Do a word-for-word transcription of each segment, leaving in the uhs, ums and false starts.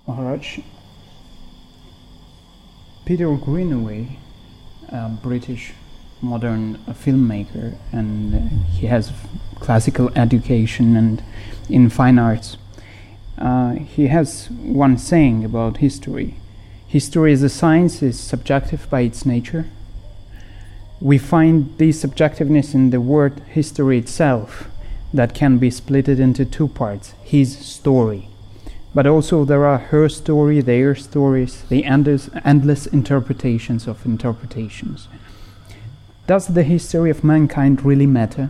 Maharaj, Peter Greenaway, a British modern filmmaker, and uh, he has classical education and in fine arts. Uh, he has one saying about history. History as a science is subjective by its nature. We find this subjectiveness in the word history itself, that can be split into two parts, his story. But also there are her story, their stories, the endless, endless interpretations of interpretations. Does the history of mankind really matter?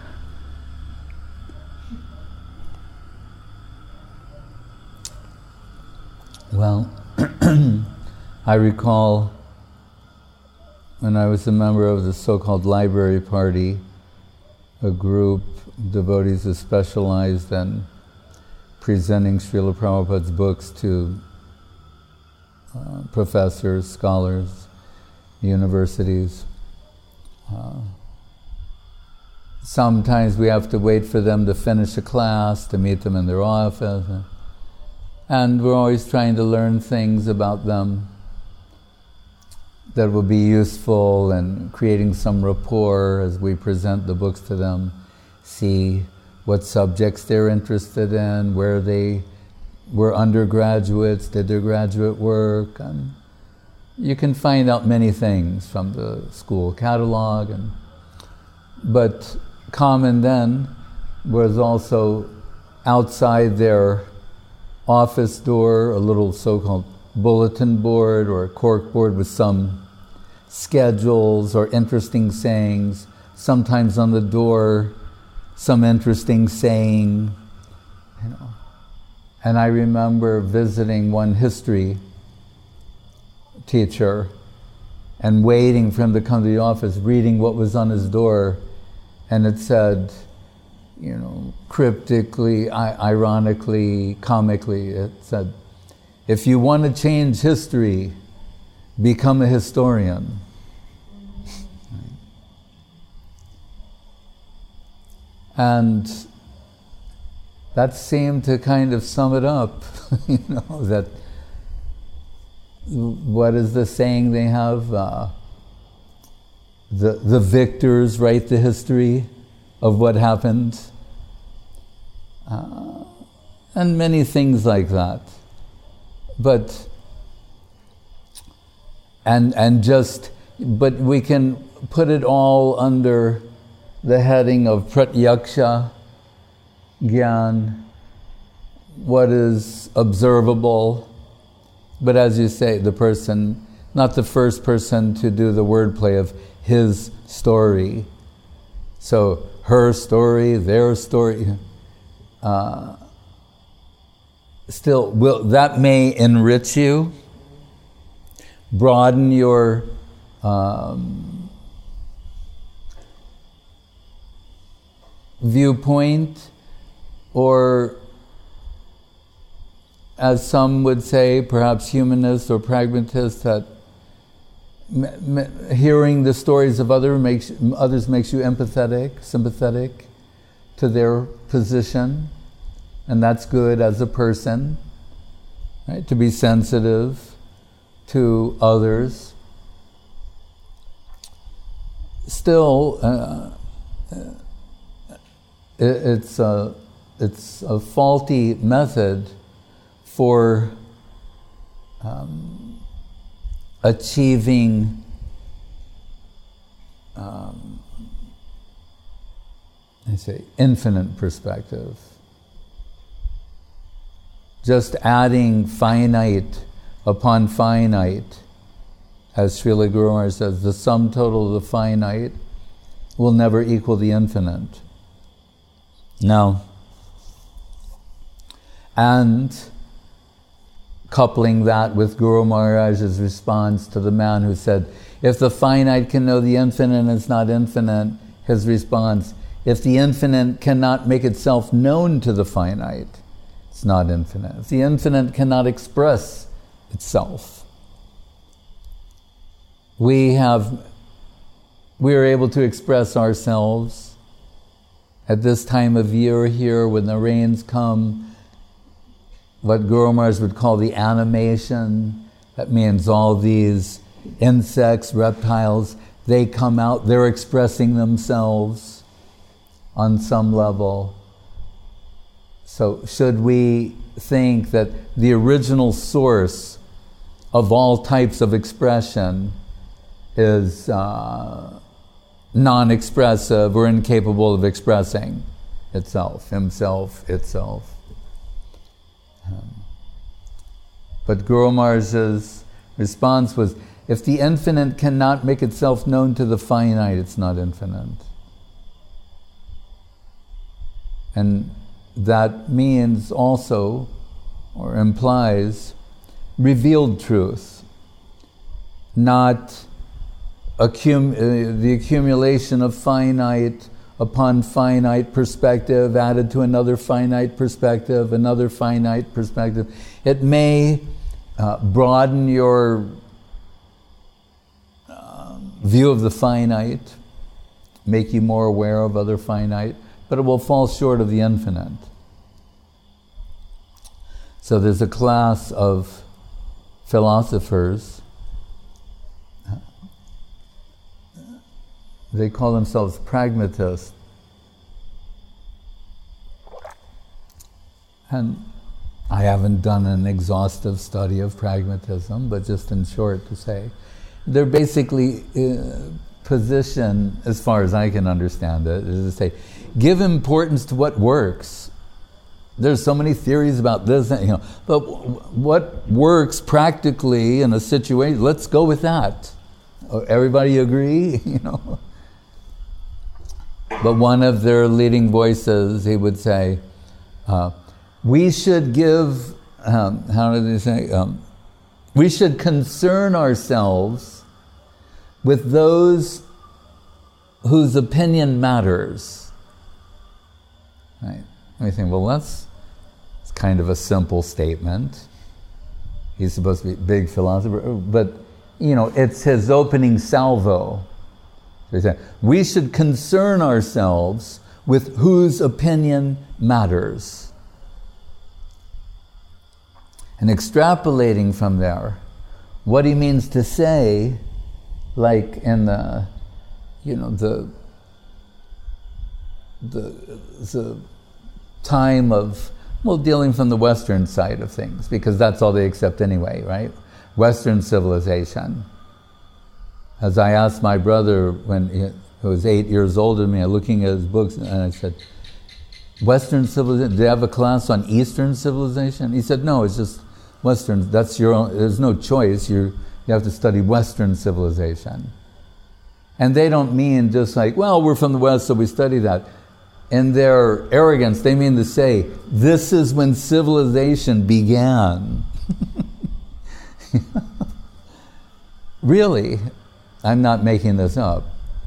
Well, I recall when I was a member of the so-called Library Party, a group of devotees who specialized in presenting Srila Prabhupada's books to uh, professors, scholars, universities. Uh, sometimes we have to wait for them to finish a class, to meet them in their office. And we're always trying to learn things about them that will be useful, and creating some rapport as we present the books to them, see what subjects they're interested in, where they were undergraduates, did their graduate work. And you can find out many things from the school catalog. And, but common then was also outside their office door, a little so-called bulletin board or a cork board with some schedules or interesting sayings, sometimes on the door some interesting saying, you know. And I remember visiting one history teacher and waiting for him to come to the office, reading what was on his door, and it said, you know, cryptically, I- ironically, comically, it said, if you want to change history, become a historian. And that seemed to kind of sum it up, you know, that what is the saying they have? Uh, the, the victors write the history of what happened. Uh, and many things like that. But, and and just, but we can put it all under the heading of pratyaksha gyan, what is observable. But as you say, the person, not the first person to do the wordplay of his story. So her story, their story. Uh, still, will that may enrich you, broaden your um, viewpoint, or as some would say, perhaps humanists or pragmatists, that m- m- hearing the stories of other makes, others makes you empathetic, sympathetic to their position, and that's good as a person, right? To be sensitive to others. Still, uh, it, it's a it's a faulty method for um, achieving um, I say infinite perspective. Just adding finite upon finite, as Srila Guru Maharaj says, the sum total of the finite will never equal the infinite. Now, and coupling that with Guru Maharaj's response to the man who said, if the finite can know the infinite and it's not infinite, his response, if the infinite cannot make itself known to the finite, it's not infinite. If the infinite cannot express itself, we have, we are able to express ourselves at this time of year here when the rains come. what Guru Maharaj would call the animation. That means all these insects, reptiles, they come out, they're expressing themselves on some level. So should we think that the original source of all types of expression is uh, non-expressive or incapable of expressing itself, himself, itself? Um, but Guru Maharaj's response was, if the infinite cannot make itself known to the finite, it's not infinite. And that means also, or implies, revealed truth, not accum- uh, the accumulation of finite upon finite perspective added to another finite perspective, another finite perspective. It may uh, broaden your uh, view of the finite, make you more aware of other finite, but it will fall short of the infinite. So there's a class of philosophers, they call themselves pragmatists. And I haven't done an exhaustive study of pragmatism, but just in short to say, they're basically uh, position, as far as I can understand it, is to say, give importance to what works. There's so many theories about this, you know, but what works practically in a situation, let's go with that. Everybody agree? You know. But one of their leading voices, he would say, uh, we should give, um, how did they say, um, we should concern ourselves with those whose opinion matters. Right? And we think, well, that's, that's kind of a simple statement. He's supposed to be a big philosopher, but, you know, it's his opening salvo. So he said, we should concern ourselves with whose opinion matters. And extrapolating from there, what he means to say, like in the, you know, the, the, the time of, well, dealing from the Western side of things, because that's all they accept anyway, right? Western civilization. As I asked my brother when he was eight years older than me, looking at his books, and I said, Western civilization, do they have a class on Eastern civilization? He said, no, it's just Western, that's your own, there's no choice, you you have to study Western civilization. And they don't mean just like, well, we're from the West, so we study that. In their arrogance, they mean to say, this is when civilization began. Really, I'm not making this up.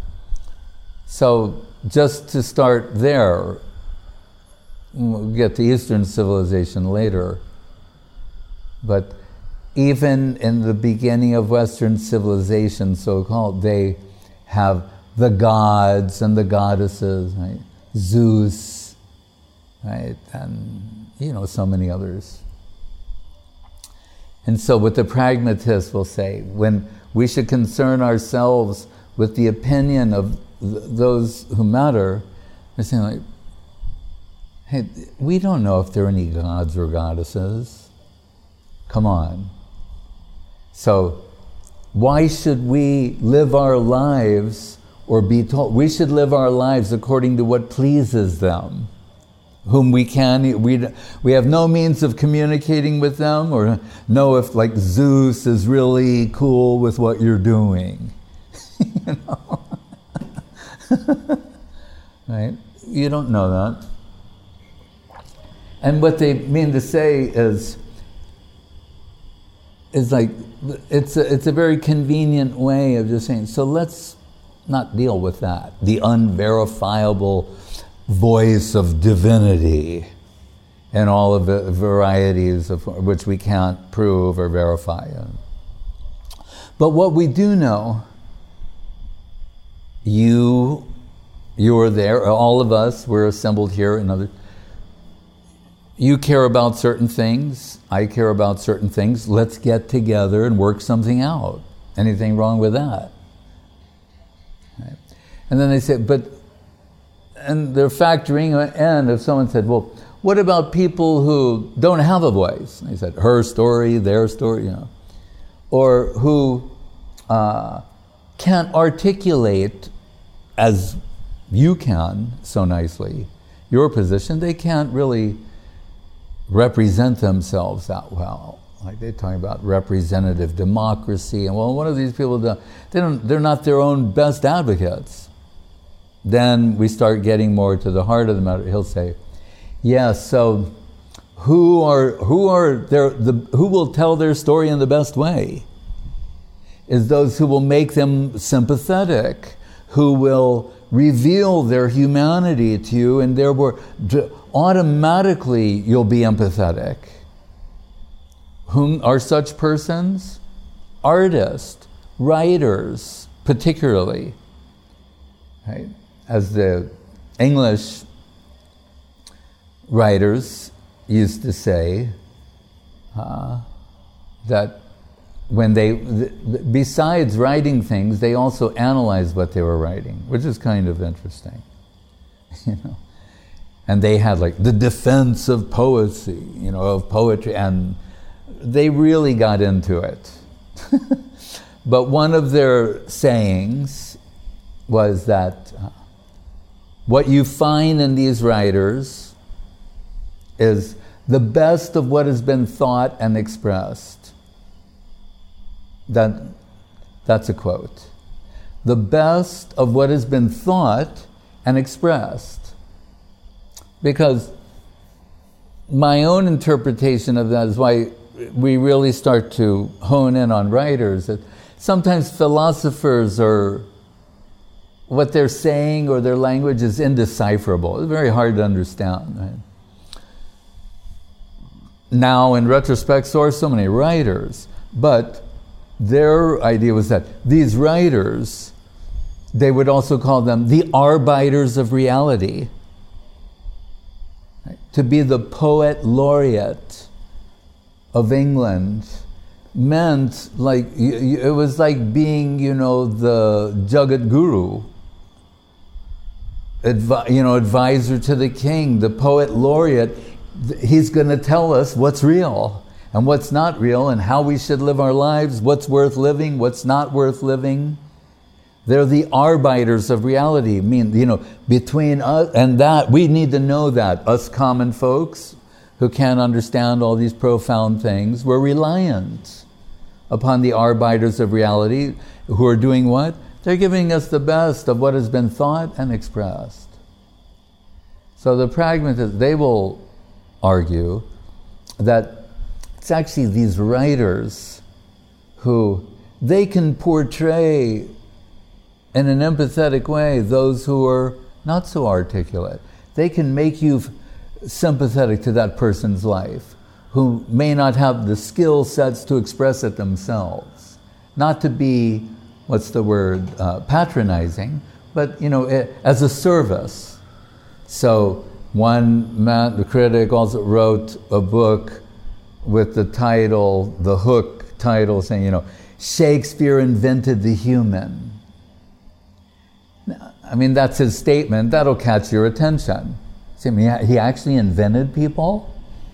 So just to start there, we'll get to Eastern civilization later, but even in the beginning of Western civilization, so-called, they have the gods and the goddesses, right? Zeus, right? And, you know, so many others. And so what the pragmatists will say, when we should concern ourselves with the opinion of th- those who matter, they're saying like, hey, we don't know if there are any gods or goddesses. Come on. So why should we live our lives or be told? We should live our lives according to what pleases them, whom we can, we, we have no means of communicating with them or know if like Zeus is really cool with what you're doing. You know? Right? You don't know that. And what they mean to say is, is like, it's a, it's a very convenient way of just saying, so let's not deal with that. The unverifiable voice of divinity and all of the varieties of which we can't prove or verify. But what we do know, you, you were there, all of us were assembled here, and other, you care about certain things, I care about certain things, let's get together and work something out. Anything wrong with that? Right. And then they say, but, and they're factoring in, if someone said, well, what about people who don't have a voice? And they said, her story, their story, you know. Or who uh, can't articulate as you can so nicely your position. They can't really represent themselves that well. Like they're talking about representative democracy, and well, one of these people, don't, they don't, they're not their own best advocates. Then we start getting more to the heart of the matter. He'll say, yes, so who are who are their the who will tell their story in the best way? Is those who will make them sympathetic, who will reveal their humanity to you, and therefore automatically you'll be empathetic. Whom are such persons? Artists, writers, particularly. Right? As the English writers used to say, uh, that when they, th- besides writing things, they also analyzed what they were writing, which is kind of interesting, you know. And they had like the defense of poesy, you know, of poetry, and they really got into it. But one of their sayings was that uh, what you find in these writers is the best of what has been thought and expressed. That, that's a quote. The best of what has been thought and expressed. Because my own interpretation of that is why we really start to hone in on writers. That sometimes philosophers are, what they're saying or their language is indecipherable. It's very hard to understand. Right? Now, in retrospect, so are so many writers, but their idea was that these writers, they would also call them the arbiters of reality. Right? To be the poet laureate of England meant like, it was like being, you know, the Jagat Guru, Advi- you know, advisor to the king, the poet laureate. He's going to tell us what's real and what's not real, and how we should live our lives, what's worth living, what's not worth living. They're the arbiters of reality. I mean, you know, between us and that, we need to know that. Us common folks who can't understand all these profound things, we're reliant upon the arbiters of reality, who are doing what? They're giving us the best of what has been thought and expressed. So the pragmatists, they will argue that it's actually these writers who, they can portray in an empathetic way those who are not so articulate. They can make you sympathetic to that person's life, who may not have the skill sets to express it themselves. Not to be, what's the word, uh, patronizing, but, you know, it, as a service. So one man, the critic, also wrote a book with the title, the hook title, saying, you know, Shakespeare invented the human. I mean, that's his statement. That'll catch your attention. See, I mean, he actually invented people?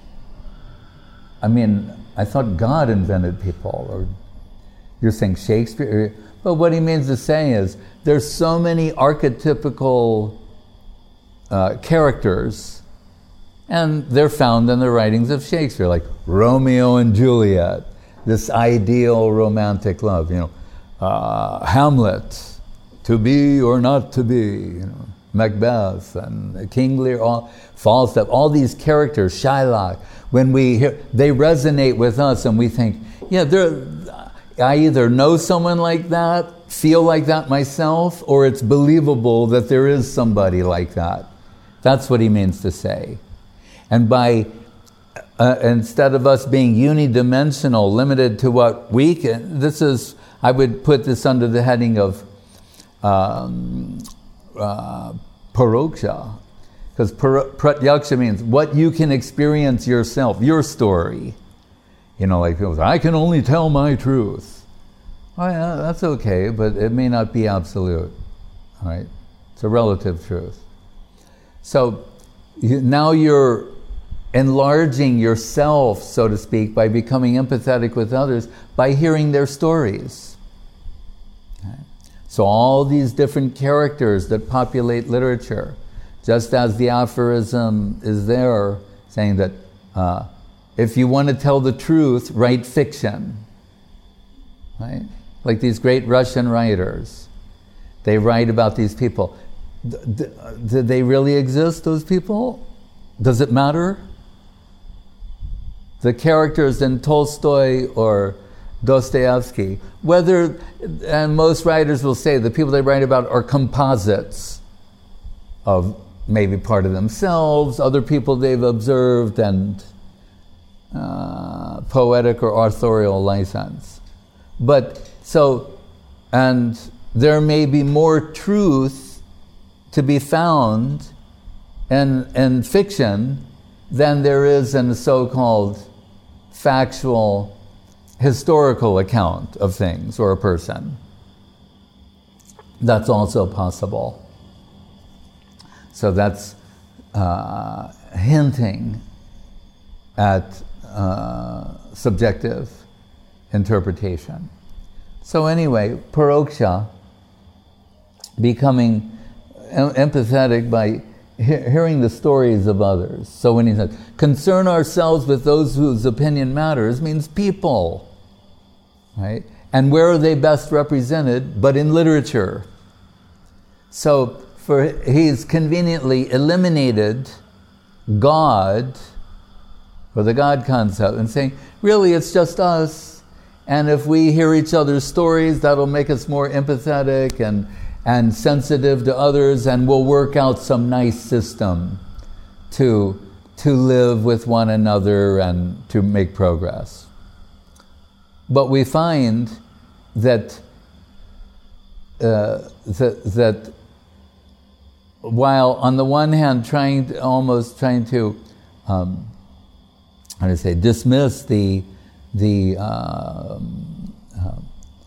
I mean, I thought God invented people, or you're saying Shakespeare? But what he means to say is, there's so many archetypical uh, characters, and they're found in the writings of Shakespeare, like Romeo and Juliet, this ideal romantic love, you know, uh, Hamlet, to be or not to be, you know, Macbeth and King Lear, all Falstaff, all these characters, Shylock, when we hear, they resonate with us, and we think, yeah, they're, I either know someone like that, feel like that myself, or it's believable that there is somebody like that. That's what he means to say. And by, uh, instead of us being unidimensional, limited to what we can, this is, I would put this under the heading of um, uh, paroksha. Because pratyaksha means what you can experience yourself, your story. You know, like people say, I can only tell my truth. Well, yeah, that's okay, but it may not be absolute. All right? It's a relative truth. So you, now you're enlarging yourself, so to speak, by becoming empathetic with others, by hearing their stories. Okay? So all these different characters that populate literature, just as the aphorism is there, saying that uh, if you want to tell the truth, write fiction. Right? Like these great Russian writers. They write about these people. D- d- did they really exist, those people? Does it matter? The characters in Tolstoy or Dostoevsky, whether, and most writers will say the people they write about are composites of maybe part of themselves, other people they've observed, and uh, poetic or authorial license. But so, and there may be more truth to be found in, in fiction than there is in a so-called factual historical account of things or a person. That's also possible. So that's uh, hinting at uh, subjective interpretation. So anyway, paroksha, becoming em- empathetic by he- hearing the stories of others. So when he says, concern ourselves with those whose opinion matters, means people, right? And where are they best represented but in literature? So for he's conveniently eliminated God, or the God concept, and saying, really it's just us, and if we hear each other's stories, that'll make us more empathetic and, and sensitive to others, and we'll work out some nice system to, to live with one another and to make progress. But we find that uh, that, that while on the one hand trying to, almost trying to um, how to say dismiss the the uh, uh,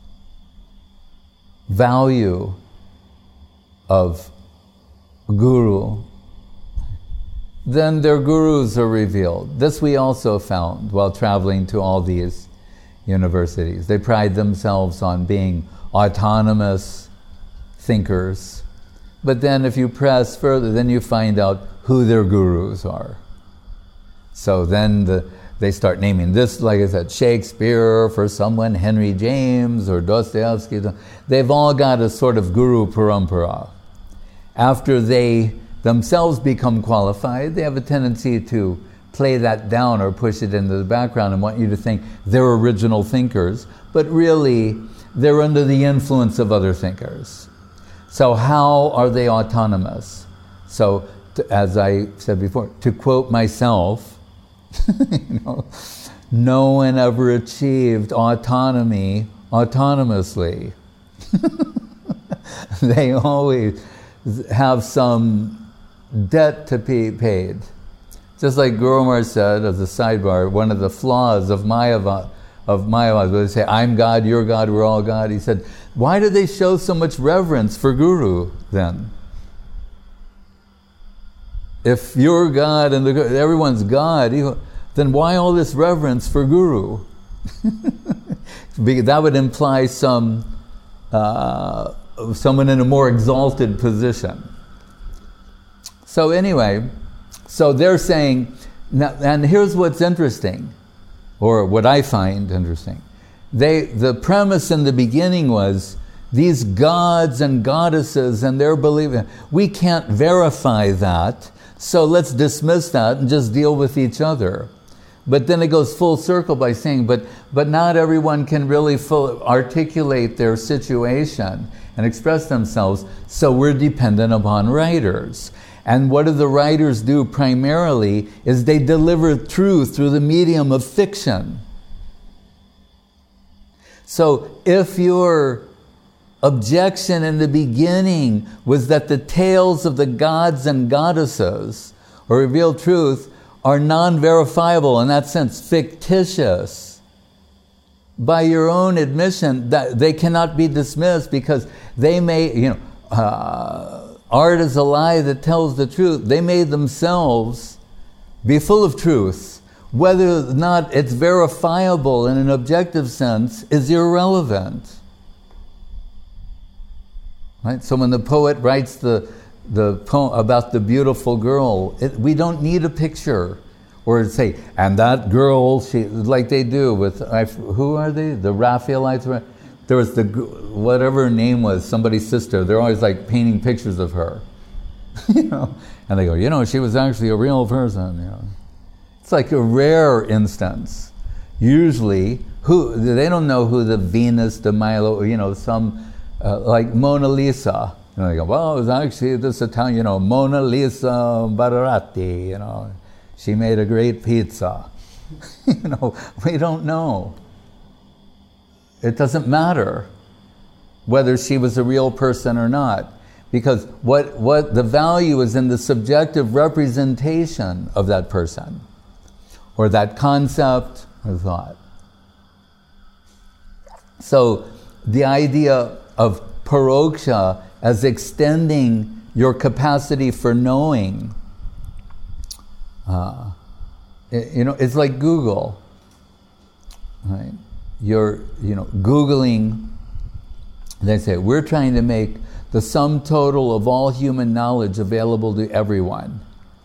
value of guru, then their gurus are revealed. This we also found while traveling to all these universities. They pride themselves on being autonomous thinkers. But then if you press further, then you find out who their gurus are. So then the, they start naming this, like I said, Shakespeare, for someone, Henry James, or Dostoevsky. They've all got a sort of guru parampara. After they themselves become qualified, they have a tendency to play that down or push it into the background and want you to think they're original thinkers, but really they're under the influence of other thinkers. So how are they autonomous? So, to, as I said before, to quote myself, you know, no one ever achieved autonomy autonomously. They always have some debt to be paid. Just like Guru Maharaj said, as a sidebar, one of the flaws of Mayavad, of Mayavad, where they say, I'm God, you're God, we're all God. He said, why do they show so much reverence for Guru then? If you're God and the, everyone's God, then why all this reverence for Guru? That would imply some uh, someone in a more exalted position. So anyway, so they're saying, now, and here's what's interesting, or what I find interesting. They, the premise in the beginning was, these gods and goddesses and their believing, we can't verify that, so let's dismiss that and just deal with each other. But then it goes full circle by saying, but but not everyone can really full, articulate their situation and express themselves, so we're dependent upon writers. And what do the writers do primarily is they deliver truth through the medium of fiction. So if you're objection in the beginning was that the tales of the gods and goddesses, or revealed truth, are non-verifiable, in that sense, fictitious. By your own admission, that they cannot be dismissed because they may, you know, uh, art is a lie that tells the truth. They may themselves be full of truth. Whether or not it's verifiable in an objective sense is irrelevant. Right? So when the poet writes the the poem about the beautiful girl, it, we don't need a picture, or say, and that girl, she, like they do with, I, who are they? The Raphaelites. There was the, whatever her name was, somebody's sister. They're always like painting pictures of her, you know. And they go, you know, she was actually a real person. You know, it's like a rare instance. Usually, who they don't know who the Venus de Milo, you know, some uh, like Mona Lisa. And they go, well, it was actually this Italian, you know, Mona Lisa Bararati, you know, she made a great pizza. You know, we don't know. It doesn't matter whether she was a real person or not, because what, what the value is in the subjective representation of that person, or that concept or thought. So the idea of paroksha as extending your capacity for knowing, uh, it, you know, it's like Google, right? You're, you know, Googling, they say, we're trying to make the sum total of all human knowledge available to everyone.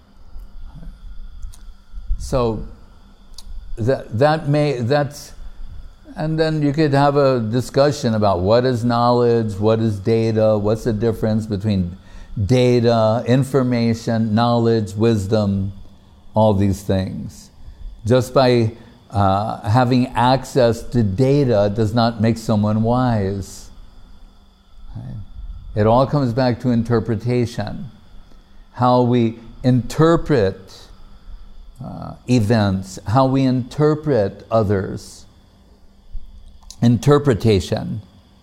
So that, that may, that's, and then you could have a discussion about what is knowledge, what is data, what's the difference between data, information, knowledge, wisdom, all these things. Just by uh, having access to data does not make someone wise. Right? It all comes back to interpretation. How we interpret uh, events, how we interpret others. Interpretation.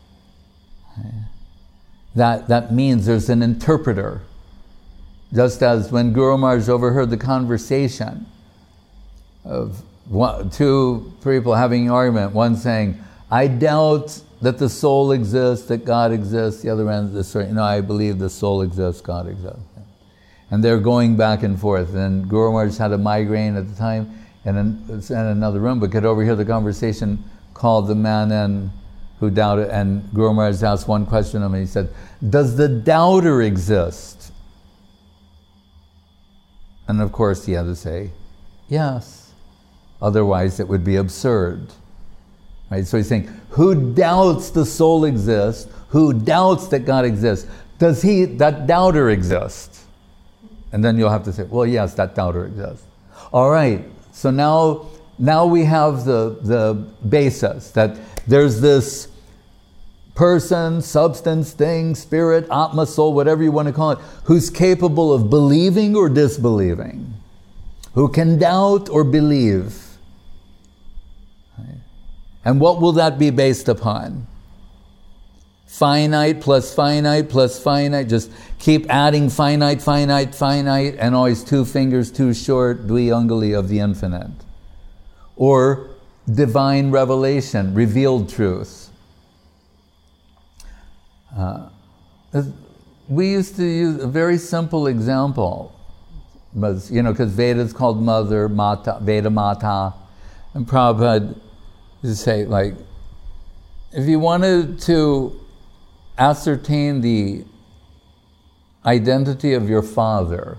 That, that means there's an interpreter. Just as when Guru Maharaj overheard the conversation of one, two people having an argument, one saying, I doubt that the soul exists, that God exists, the other end, the story, no, I believe the soul exists, God exists. And they're going back and forth. And Guru Maharaj had a migraine at the time, and in, in another room, but could overhear the conversation, called the man in who doubted, and Guru Maharaj asked one question of him, and he said, does the doubter exist? And of course he had to say, yes. Otherwise it would be absurd. Right? So he's saying, who doubts the soul exists, who doubts that God exists, does he, that doubter exist? And then you'll have to say, well, yes, that doubter exists. All right, so now Now we have the, the basis that there's this person, substance, thing, spirit, atma, soul, whatever you want to call it, who's capable of believing or disbelieving, who can doubt or believe. And what will that be based upon? Finite plus finite plus finite, just keep adding finite, finite, finite, and always two fingers too short, dvi angali of the infinite. Or divine revelation, revealed truth. Uh, we used to use a very simple example, was, you know, because Veda is called mother, mata, Veda mata, and Prabhupada used to say, like, if you wanted to ascertain the identity of your father,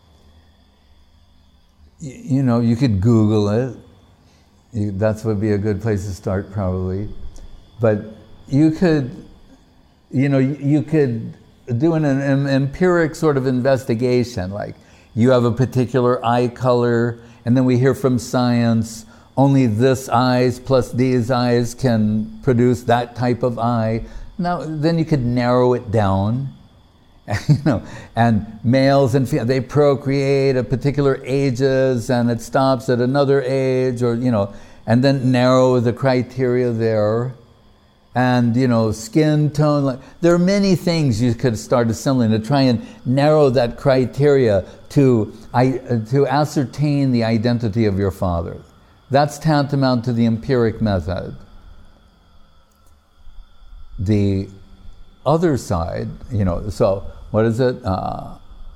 you, you know, you could Google it. You, that would be a good place to start, probably. But you could, you know, you, you could do an, an empiric sort of investigation, like you have a particular eye color, and then we hear from science, only this eyes plus these eyes can produce that type of eye. Now, then you could narrow it down. You know, and males and females, they procreate at particular ages, and it stops at another age, or, you know, and then narrow the criteria there. and, you know, skin tone. Like, there are many things you could start assembling to try and narrow that criteria to, I, uh, to ascertain the identity of your father. That's tantamount to the empiric method. The other side, you know, so what is it? Uh,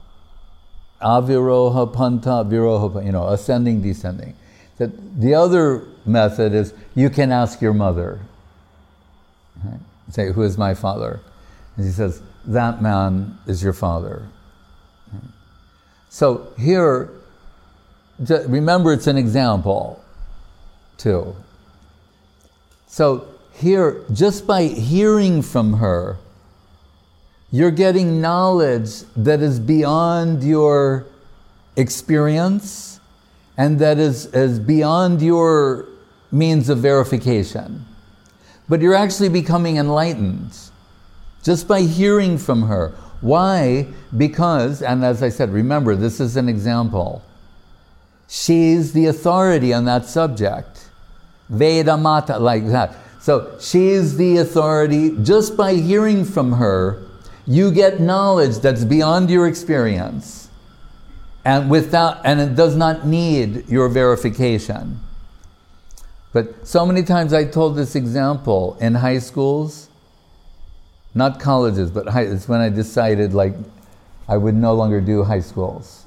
aviroha panta, viroha, you know, ascending, descending. That the other method is you can ask your mother. Right? Say, who is my father? And he says, that man is your father. Right? So here, remember it's an example too. So here, just by hearing from her, you're getting knowledge that is beyond your experience and that is, is beyond your means of verification. But you're actually becoming enlightened just by hearing from her. Why? Because, and as I said, remember, this is an example. She's the authority on that subject. Veda Mata, like that. So she's the authority. Just by hearing from her, you get knowledge that's beyond your experience, and without, and it does not need your verification. But so many times I told this example in high schools, not colleges, but high, it's when I decided like I would no longer do high schools,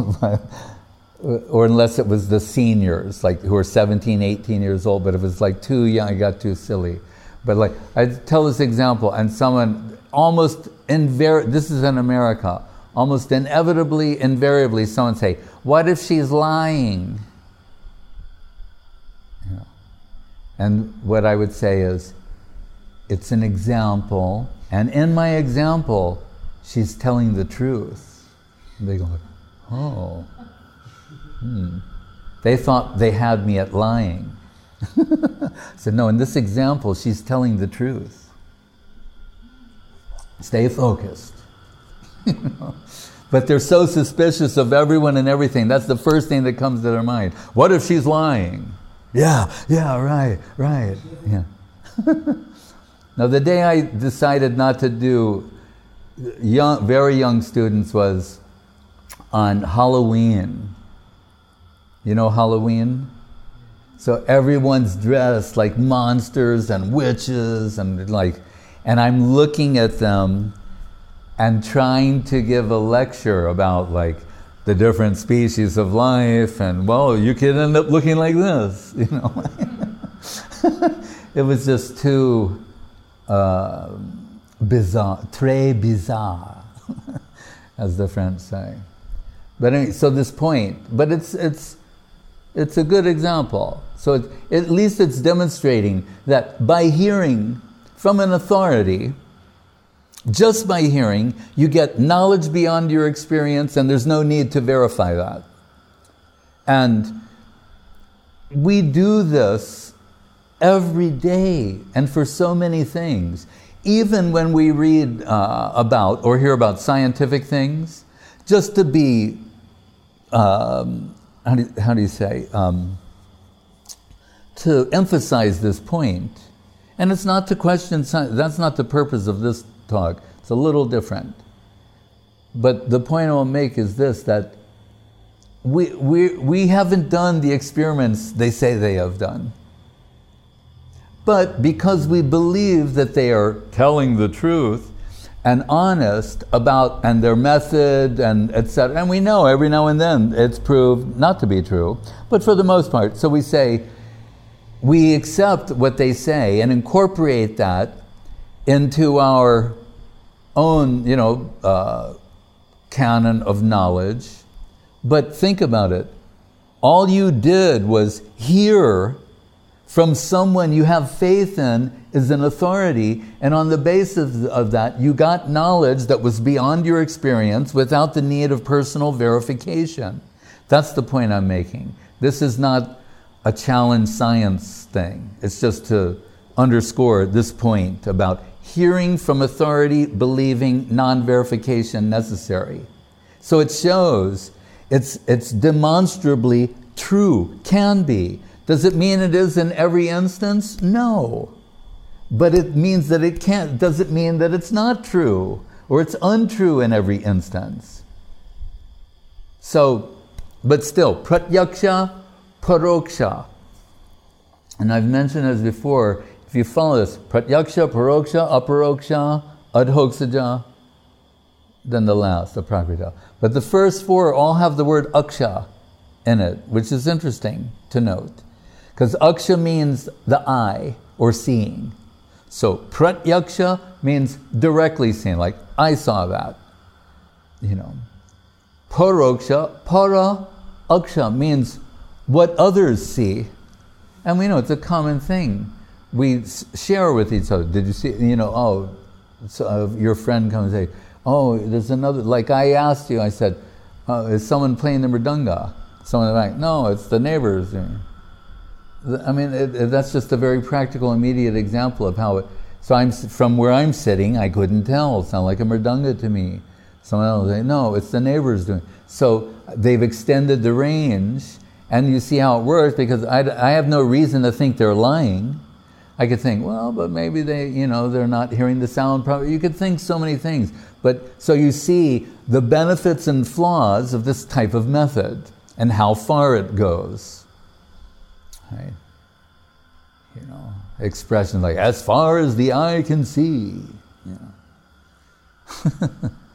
or unless it was the seniors, like who were seventeen, eighteen years old. But if it was like too young, I got too silly. But like I tell this example, and someone almost invar- this is in America, almost inevitably, invariably, someone say, "What if she's lying?" Yeah. And what I would say is, it's an example, and in my example, she's telling the truth. And they go, "Oh, hmm." They thought they had me at lying. I said, no, in this example, she's telling the truth. Stay focused. You know? But they're so suspicious of everyone and everything. That's the first thing that comes to their mind. What if she's lying? Yeah, yeah, right, right. Yeah. Now, the day I decided not to do young, very young students was on Halloween. You know Halloween? So everyone's dressed like monsters and witches and like, and I'm looking at them and trying to give a lecture about like the different species of life, and well, you could end up looking like this, you know. It was just too uh, bizarre, très bizarre, as the French say. But anyway, so this point, but it's it's it's a good example. So it, at least it's demonstrating that by hearing from an authority, just by hearing, you get knowledge beyond your experience, and there's no need to verify that. And we do this every day, and for so many things. Even when we read uh, about or hear about scientific things, just to be, um, how, do, how do you say, um, to emphasize this point. And it's not to question science, that's not the purpose of this talk. It's a little different. But the point I'll make is this, that we, we, we haven't done the experiments they say they have done. But because we believe that they are telling the truth and honest about, and their method, and et cetera, and we know every now and then it's proved not to be true, but for the most part, so we say, we accept what they say and incorporate that into our own, you know, uh, canon of knowledge. But think about it. All you did was hear from someone you have faith in is an authority, and on the basis of that, you got knowledge that was beyond your experience without the need of personal verification. That's the point I'm making. This is not a challenge science thing. It's just to underscore this point about hearing from authority, believing, non-verification necessary. So it shows it's, it's demonstrably true, can be. Does it mean it is in every instance? No. but it means that it can't, doesn't mean that it's not true, or it's untrue in every instance. So, but still, pratyaksha, paroksha. And I've mentioned this before, if you follow this, pratyaksha, paroksha, aparoksha, adhoksaja, then the last, aprakrita. But the first four all have the word aksha in it, which is interesting to note. Because aksha means the eye, or seeing. So pratyaksha means directly seeing, like, I saw that. You know. Paroksha, para aksha means what others see. And we know it's a common thing. We share with each other. Did you see, you know, oh, so, uh, your friend comes and say, oh, there's another, like I asked you, I said, uh, is someone playing the mridanga? Someone in the back, no, it's the neighbors. I mean, it, it, that's just a very practical, immediate example of how it, so I'm, from where I'm sitting, I couldn't tell. It sounded like a mridanga to me. Someone else will say, no, it's the neighbors doing. So they've extended the range, and you see how it works, because I, I have no reason to think they're lying. I could think, well, but maybe they, you know, they're not hearing the sound properly. You could think so many things. But so you see the benefits and flaws of this type of method and how far it goes. Right? You know, expressions like, as far as the eye can see. You know.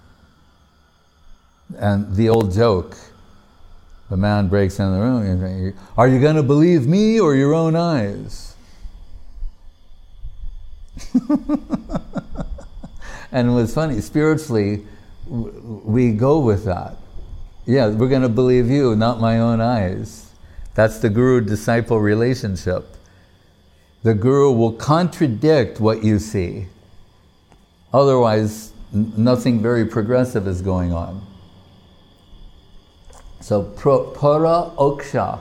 And the old joke, the man breaks in the room, and says, are you going to believe me or your own eyes? And it was funny, spiritually, w- we go with that. Yeah, we're going to believe you, not my own eyes. That's the guru-disciple relationship. The guru will contradict what you see. Otherwise, n- nothing very progressive is going on. So, pro, para oksha.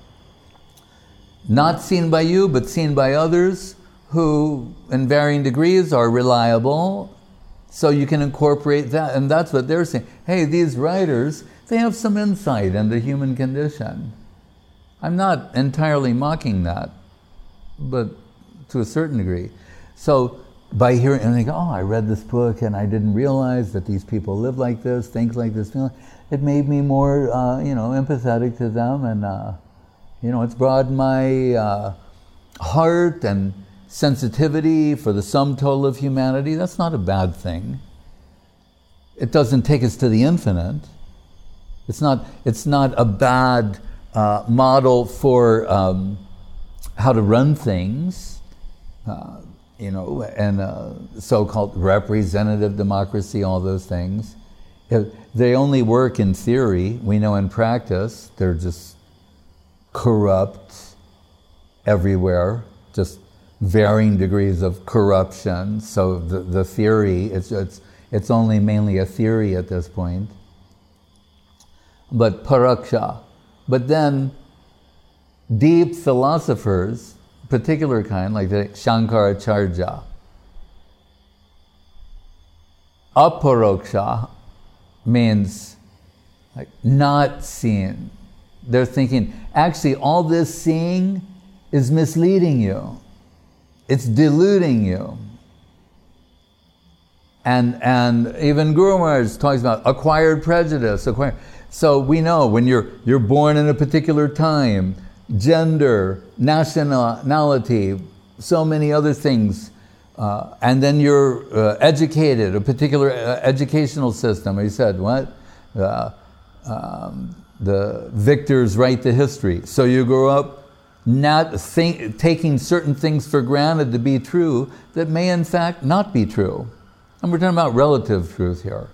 Not seen by you, but seen by others, who, in varying degrees, are reliable, so you can incorporate that, and that's what they're saying. Hey, these writers, they have some insight into the human condition. I'm not entirely mocking that, but to a certain degree. So, by hearing, and they go, oh, I read this book, and I didn't realize that these people live like this, think like this. It made me more, uh, you know, empathetic to them, and, uh, you know, it's broadened my uh, heart and sensitivity for the sum total of humanity. That's not a bad thing. It doesn't take us to the infinite. It's not, it's not a bad uh, model for um, how to run things, uh, you know, and uh, so-called representative democracy, all those things. If they only work in theory. We know in practice they're just corrupt everywhere, just varying degrees of corruption. So the, the theory, it's, it's, it's only mainly a theory at this point. But paraksha. But then deep philosophers, particular kind, like the Shankaracharya, aparoksha means like not seen. They're thinking, actually all this seeing is misleading you. It's deluding you. And and even Guru Maharaj talks about acquired prejudice. Acquired. So we know when you're you're born in a particular time, gender, nationality, so many other things, uh, and then you're uh, educated, a particular uh, educational system. He said, what? Uh, um, the victors write the history. So you grow up not think, taking certain things for granted to be true that may in fact not be true. And we're talking about relative truth here.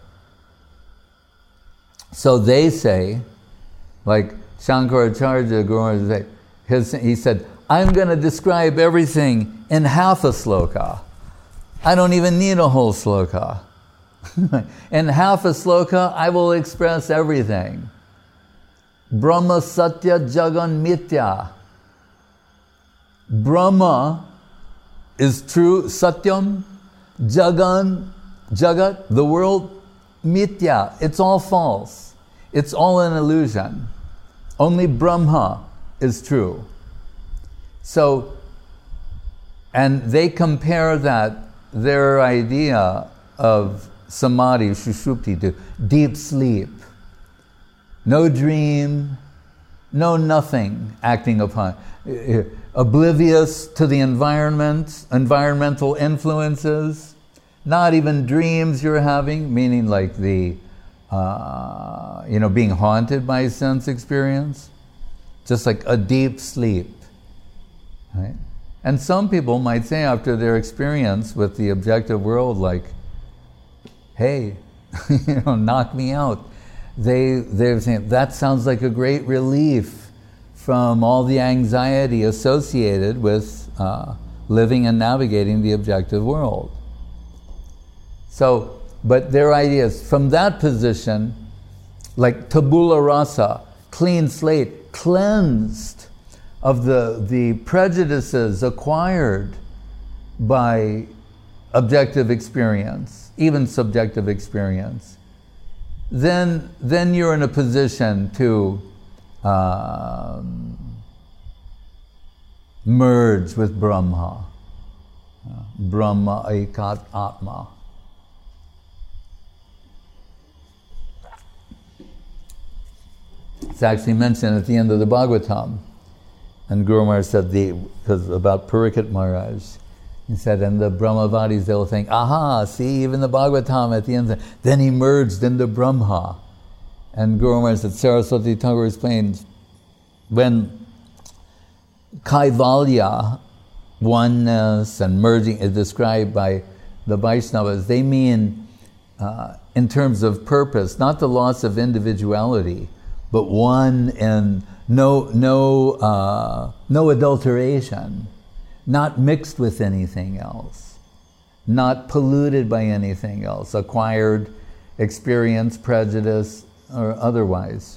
So they say, like Shankaracharya, Guru Maharaj, his, he said, I'm going to describe everything in half a sloka. I don't even need a whole sloka. In half a sloka, I will express everything. Brahma Satya Jagan Mithya. Brahma is true, Satyam, Jagan, Jagat, the world, Mithya, it's all false. It's all an illusion. Only Brahma is true. So, And they compare that, their idea of samadhi, sushupti, to deep sleep. No dream, no nothing acting upon. Oblivious to the environment, environmental influences, not even dreams you're having, meaning like the, uh, you know, being haunted by sense experience. Just like a deep sleep, right? And some people might say after their experience with the objective world, like, hey, you know, knock me out. They, they're saying, that sounds like a great relief from all the anxiety associated with uh, living and navigating the objective world. So, but their ideas, from that position, like tabula rasa, clean slate, cleansed of the, the prejudices acquired by objective experience, even subjective experience, then, then you're in a position to um, merge with Brahma. Uh, Brahma Ekat Atma. It's actually mentioned at the end of the Bhagavatam. And Guru Maharaj said, the, because about Parikshit Maharaj, he said, and the Brahmavadis, they'll think, aha, see, even the Bhagavatam at the end, then he merged into Brahma. And Guru Maharaj said, Saraswati Thakur explains, when Kaivalya, oneness and merging is described by the Vaishnavas, they mean uh, in terms of purpose, not the loss of individuality, but one in no no uh, no adulteration, not mixed with anything else, not polluted by anything else, acquired experience, prejudice, or otherwise.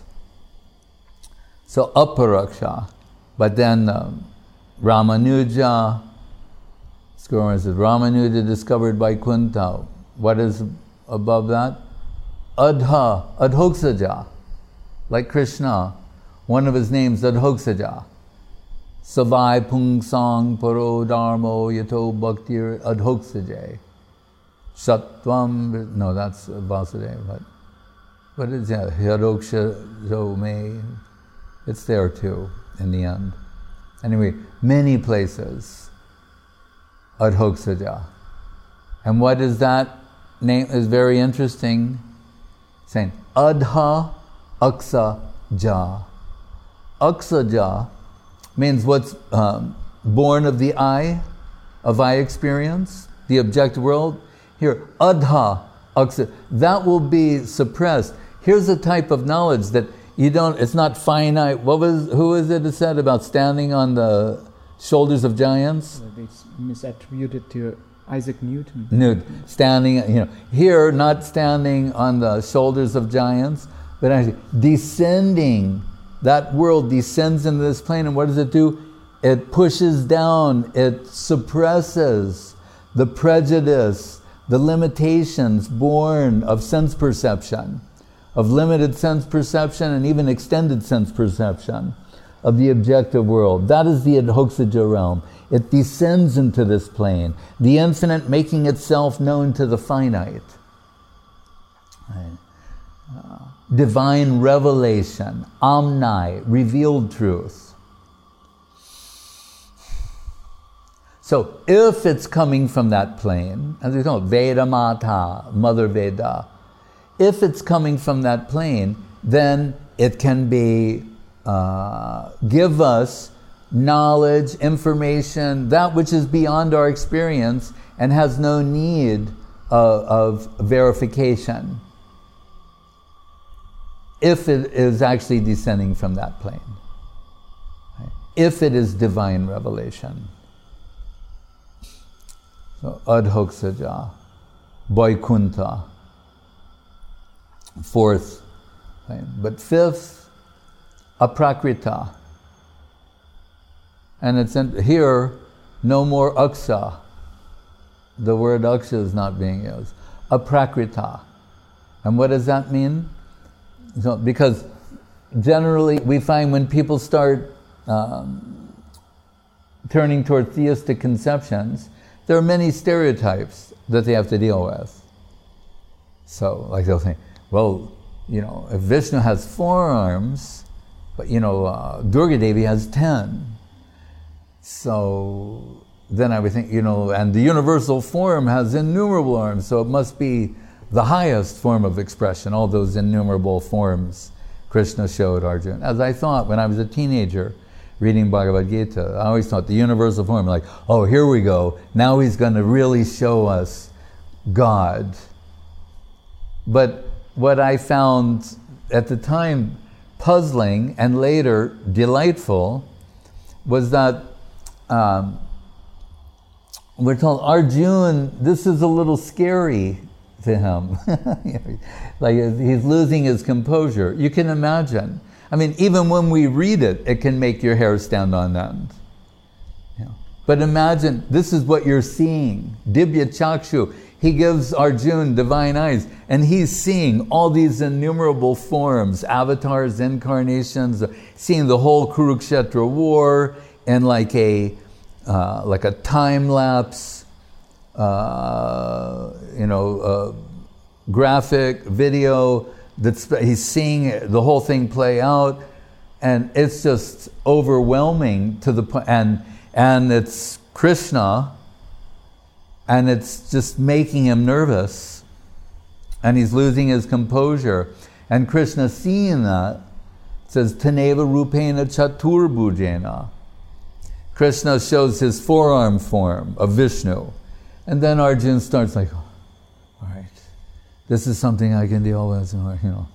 So aparaksha, but then um, Ramanuja, Guru says, Ramanuja discovered Vaikuntha. What is above that? Adha, Adhoksaja. Like Krishna, one of his names, Adhoksaja. Savai Pungsang Paro Dharmo Yato Bhaktir Adhoksaja. Sattvam, no, that's Vasudeva, but what is that? Hiroksha Me. It's there too, in the end. Anyway, many places, Adhoksaja. And what is that name? Is very interesting. Saying, Adha Aksa Ja. Aksa Ja means what's um, born of the eye, of eye experience, the objective world. Here, Adha Aksa, that will be suppressed. Here's a type of knowledge that you don't, it's not finite. What was, who is it that said about standing on the shoulders of giants? It's misattributed to Isaac Newton. Newton, standing, you know, here not standing on the shoulders of giants, but actually descending. That world descends into this plane, and what does it do? It pushes down, it suppresses the prejudice, the limitations born of sense perception, of limited sense perception and even extended sense perception of the objective world. That is the Adhoksaja realm. It descends into this plane, the infinite making itself known to the finite. Right. Uh, divine revelation, Amnai, revealed truth. So if it's coming from that plane, as we call it, Veda Mata, Mother Veda, if it's coming from that plane, then it can be, uh, give us knowledge, information, that which is beyond our experience and has no need uh, of verification, if it is actually descending from that plane, right? If it is divine revelation. So, Adhoksaja, Vaikuntha, fourth, right? But fifth, Aprakrita. And it's in, here, no more Aksa. The word Aksha is not being used. Aprakrita. And what does that mean? So, because generally we find when people start um, turning toward theistic conceptions, there are many stereotypes that they have to deal with. So, like they'll think, well, you know, if Vishnu has four arms, but you know, uh, Durga Devi has ten. So then I would think, you know, and the universal form has innumerable arms, so it must be the highest form of expression, all those innumerable forms Krishna showed Arjuna. As I thought when I was a teenager reading Bhagavad Gita, I always thought the universal form, like, oh, here we go, now he's going to really show us God. But what I found at the time puzzling and later delightful was that um, we're told Arjuna, this is a little scary to him. Like he's losing his composure. You can imagine. I mean, even when we read it, it can make your hair stand on end. Yeah. But imagine, this is what you're seeing. Dibya Chakshu. He gives Arjuna divine eyes, and he's seeing all these innumerable forms, avatars, incarnations, seeing the whole Kurukshetra war in like a uh, like a time lapse, uh, you know, uh, graphic video. That's he's seeing the whole thing play out, and it's just overwhelming to the point. And and it's Krishna. And it's just making him nervous. And he's losing his composure. And Krishna, seeing that, says, Taneva Rupena Chaturbhujena. Krishna shows his forearm form of Vishnu. And then Arjuna starts like, oh, all right, this is something I can deal with, you know.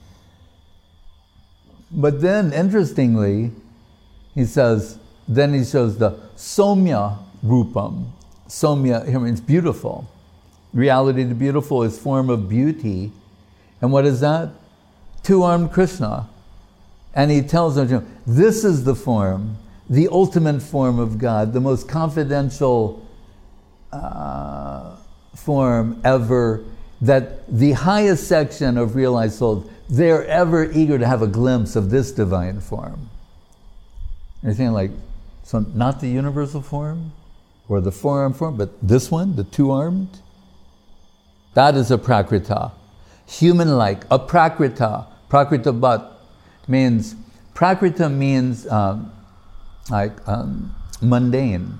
But then, interestingly, he says, then he shows the Somya Rupam. Somya here means beautiful. Reality to beautiful is form of beauty. And what is that? Two-armed Krishna. And he tells Arjuna, this is the form, the ultimate form of God, the most confidential uh, form ever, that the highest section of realized souls, they're ever eager to have a glimpse of this divine form. And you're thinking like, so not the universal form? Or the forearm form, but this one, the two-armed, that is a prakrita, human-like, a prakrita. Prakrita bhat means, prakrita means um, like um, mundane.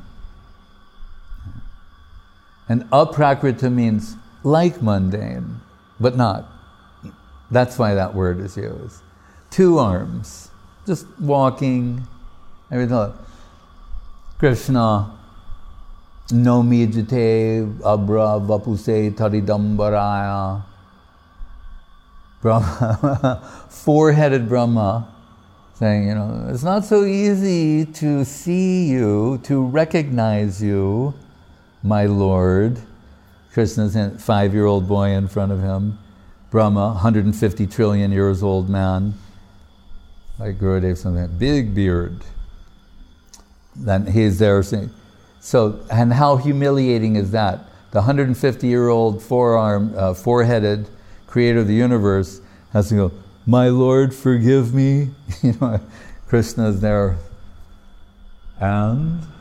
And aprakrita means like mundane, but not. That's why that word is used. Two arms, just walking, everything. Krishna, No mijate abra vapuse taridambaraya. Brahma, four-headed Brahma, saying, you know, it's not so easy to see you, to recognize you, my Lord. Krishna's a five-year-old boy in front of him. Brahma, one hundred fifty trillion years old man, like Gurudev, something, big beard. Then he's there saying, so, and how humiliating is that? The one hundred fifty-year-old four-arm, uh, four-headed creator of the universe has to go, my Lord, forgive me. You know, Krishna's there. And?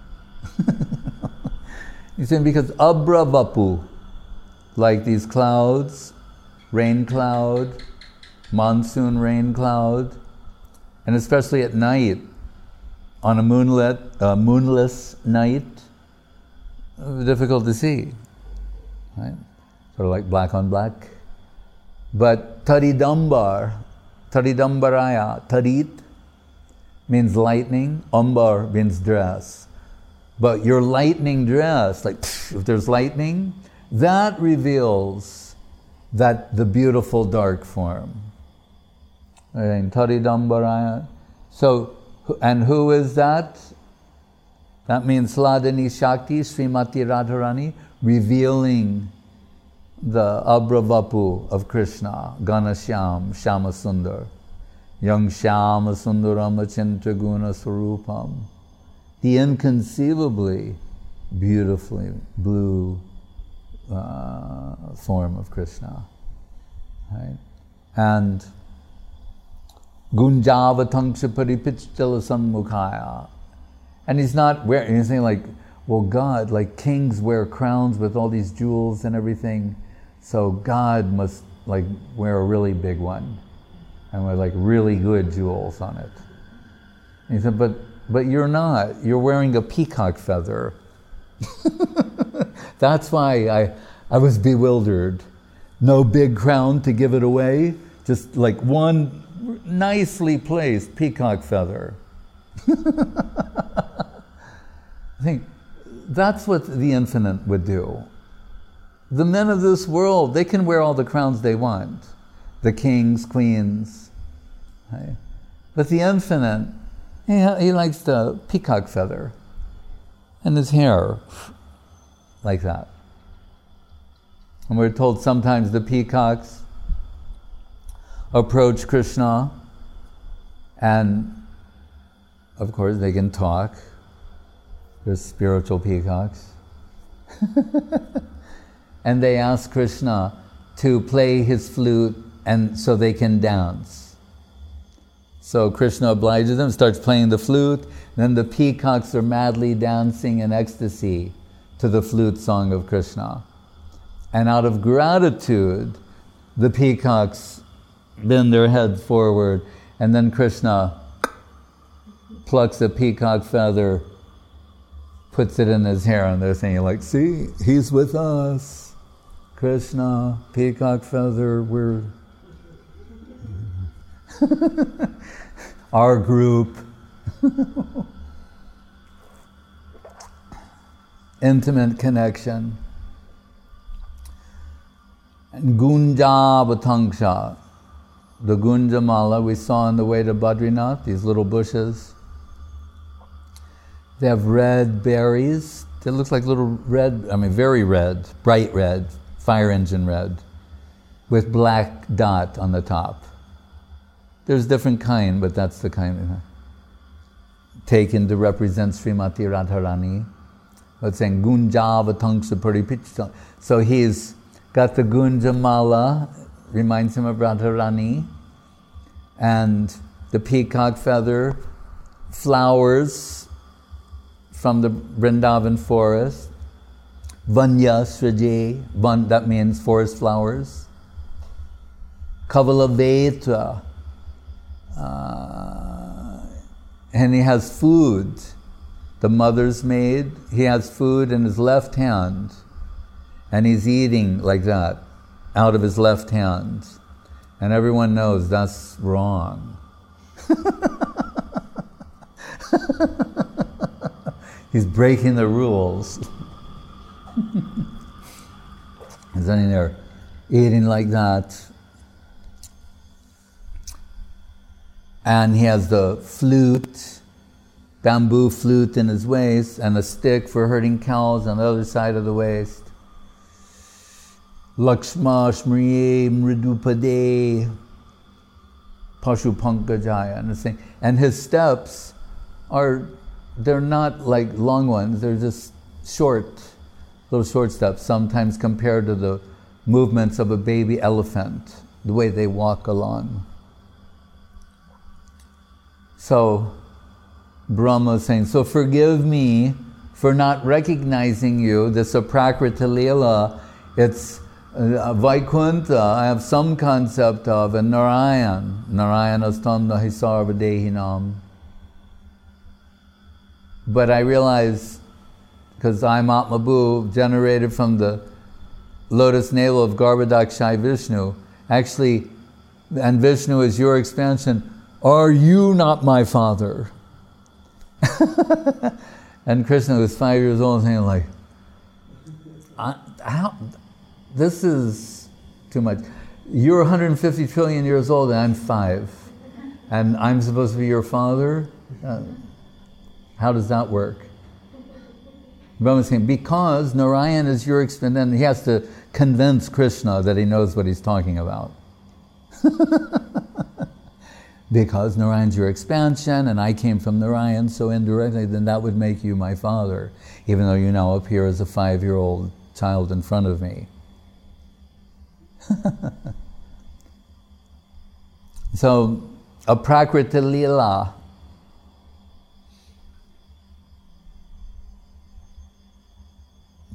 He's saying because abra vapu, like these clouds, rain cloud, monsoon rain cloud, and especially at night, on a moonlit, uh, moonless night, difficult to see, right? Sort of like black on black. But taridambar, taridambaraya, tarit means lightning, ambar means dress. But your lightning dress, like psh, if there's lightning, that reveals that the beautiful dark form. Right? Taridambaraya. So, and who is that? That means Sladani Shakti, Srimati Radharani, revealing the Abravapu of Krishna, Ganashyam, Shyamasundar, Young Shyamasundara Machinta Guna Swarupam, the inconceivably beautifully blue uh, form of Krishna. Right? And Gunjavatamsha Paripichtala Sanmukhaya. And he's not wearing, he's saying like, well, God, like kings wear crowns with all these jewels and everything, so God must like wear a really big one and with like really good jewels on it. And he said, but but you're not. You're wearing a peacock feather. That's why I I was bewildered. No big crown to give it away, just like one nicely placed peacock feather. I think that's what the infinite would do. The men of this world, they can wear all the crowns they want. The kings, queens. Right? But the infinite, he, he likes the peacock feather. And his hair, like that. And we're told sometimes the peacocks approach Krishna, and of course they can talk. They're spiritual peacocks. And they ask Krishna to play his flute and so they can dance. So Krishna obliges them, starts playing the flute, and then the peacocks are madly dancing in ecstasy to the flute song of Krishna. And out of gratitude, the peacocks bend their heads forward, and then Krishna plucks a peacock feather, puts it in his hair, and they're saying like, see, he's with us. Krishna, peacock feather, we're our group. Intimate connection. And Gunja Batangsha, the Gunja Mala we saw on the way to Badrinath, these little bushes. They have red berries. They look like little red, I mean very red, bright red, fire engine red, with black dot on the top. There's different kind, but that's the kind taken to represent Srimati Radharani. It's saying Gunja Vatangsha Paripichta. So he's got the Gunja Mala, reminds him of Radharani, and the peacock feather, flowers from the Vrindavan forest, Vanya Sraje, Van, that means forest flowers, Kavalaveta, uh, and he has food. The mother's maid, he has food in his left hand, and he's eating like that, out of his left hand. And everyone knows that's wrong. He's breaking the rules. He's sitting there eating like that. And he has the flute, bamboo flute in his waist, and a stick for herding cows on the other side of the waist. Lakshma Shmriye Mridupade Pashu Pankajaya. And, thing. and his steps are, they're not like long ones, they're just short, little short steps, sometimes compared to the movements of a baby elephant, the way they walk along. So, Brahma is saying, so forgive me for not recognizing you, this Aprakrita Leela, it's uh, Vaikuntha, I have some concept of, and Narayan, Narayanastam nahi sarvadehinam. But I realize, because I'm Atmabhu, generated from the lotus navel of Garbhodakshai Vishnu, actually, and Vishnu is your expansion, are you not my father? And Krishna was five years old saying like, I, how, this is too much. You're one hundred fifty trillion years old and I'm five. And I'm supposed to be your father? Uh, how does that work? Brahma's saying, because Narayan is your expansion, and he has to convince Krishna that he knows what he's talking about. Because Narayan's your expansion, and I came from Narayan, so indirectly, then that would make you my father, even though you now appear as a five-year-old child in front of me. So, Aprakrita Leela.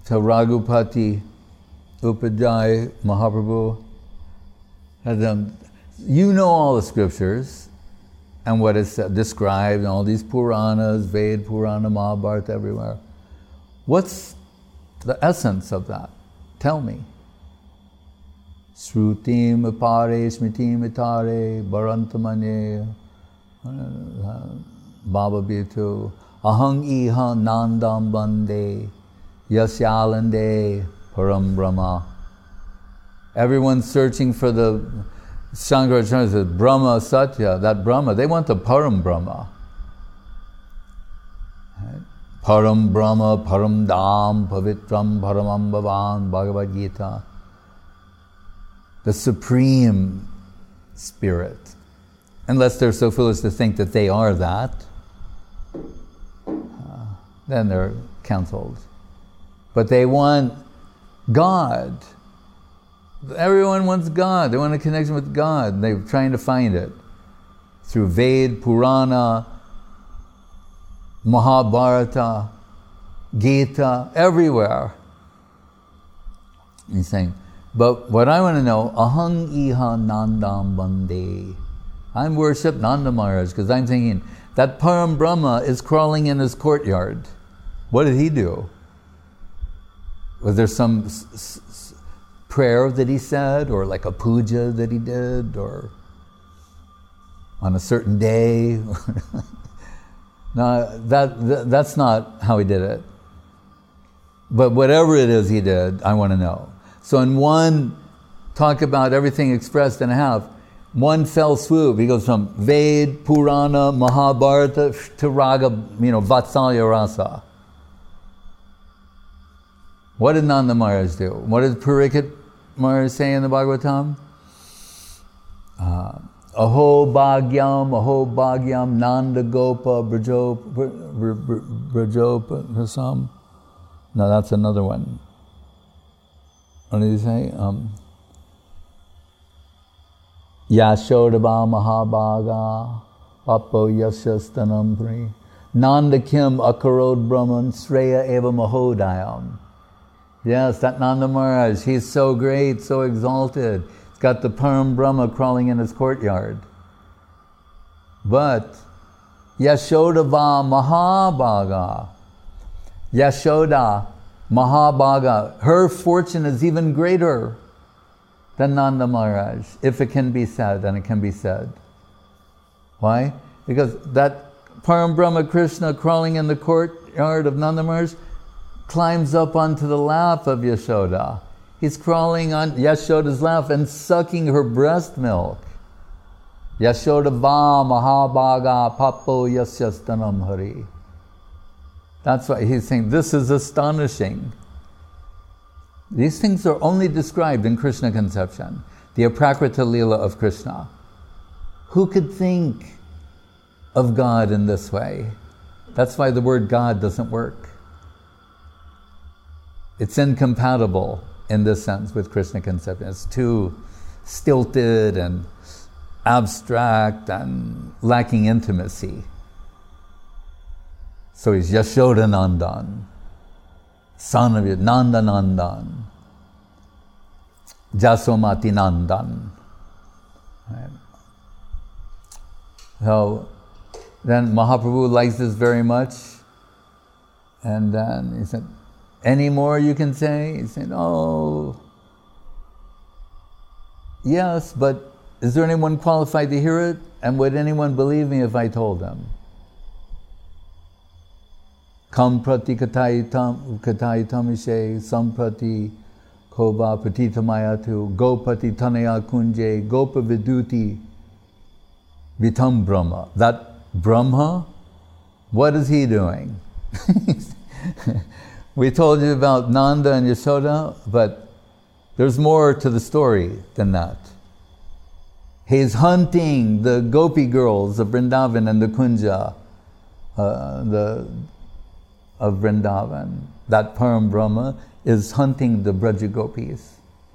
to Raghupati Upadhyay Mahaprabhu had them. You know all the scriptures and what is described in all these Puranas, Ved, Purana, Mahabharata, everywhere. What's the essence of that? Tell me. Shrutim apare smitim itare barantamanye Baba Bitu ahang iha nandam bande yasyalande param brahma. Everyone's searching for the Shankaracharya says Brahma Satya, that Brahma, they want the Param Brahma. Right? Param Brahma, Param Dham, Pavitram, Paramam Bhavan, Bhagavad Gita. The Supreme Spirit. Unless they're so foolish to think that they are that, uh, then they're cancelled. But they want God. Everyone wants God. They want a connection with God. They're trying to find it through Ved, Purana, Mahabharata, Gita, everywhere. He's saying, but what I want to know, ahang iha nandam bande. I'm worship Nanda Maharaj because I'm thinking that Param Brahma is crawling in his courtyard. What did he do? Was there some s- s- prayer that he said, or like a puja that he did, or on a certain day? No, that, that that's not how he did it. But whatever it is he did, I want to know. So in one talk about everything expressed in a half, one fell swoop. He goes from Ved, Purana, Mahabharata to Raga, you know, Vatsalya Rasa. What did Nanda Maharaj do? What did Parikshit Maharaj say in the Bhagavatam? Uh, Aho Bhagyam, Aho Bhagyam, Nanda Gopa, Brajopa, Brajopa, Hasam. No, that's another one. What did he say? Um, Yashodaba Mahabhaga, Papo Yashastanam Pri, Nanda Kim Akarod Brahman, Sreya Eva Mahodayam. Yes, that Nanda Maharaj, he's so great, so exalted. He's got the Param Brahma crawling in his courtyard. But Yashodava Mahabhaga, Yashoda Mahabhaga, her fortune is even greater than Nanda Maharaj, if it can be said, and it can be said. Why? Because that Param Brahma Krishna crawling in the courtyard of Nanda Maharaj climbs up onto the lap of Yashoda. He's crawling on Yashoda's lap and sucking her breast milk. Yashoda va mahabhaga papo yasyastanam hari. That's why he's saying, this is astonishing. These things are only described in Krishna conception, the Aprakrita Leela of Krishna. Who could think of God in this way? That's why the word God doesn't work. It's incompatible in this sense with Krishna conception. It's too stilted and abstract and lacking intimacy. So he's Yashoda Nandan, son of Nanda Nandan, Jasomati Nandan. Right. So then Mahaprabhu likes this very much, and then he said, any more you can say? He said, oh, yes, but is there anyone qualified to hear it? And would anyone believe me if I told them? Kam prati kataitam kataitamishé samprati koba patitamayatu gopati tanaya kunje gopa viduti vitam brahma. That Brahma, what is he doing? We told you about Nanda and Yashoda, but there's more to the story than that. He's hunting the gopi girls of Vrindavan and the Kunja uh, the, of Vrindavan. That Param Brahma is hunting the Braja Gopis.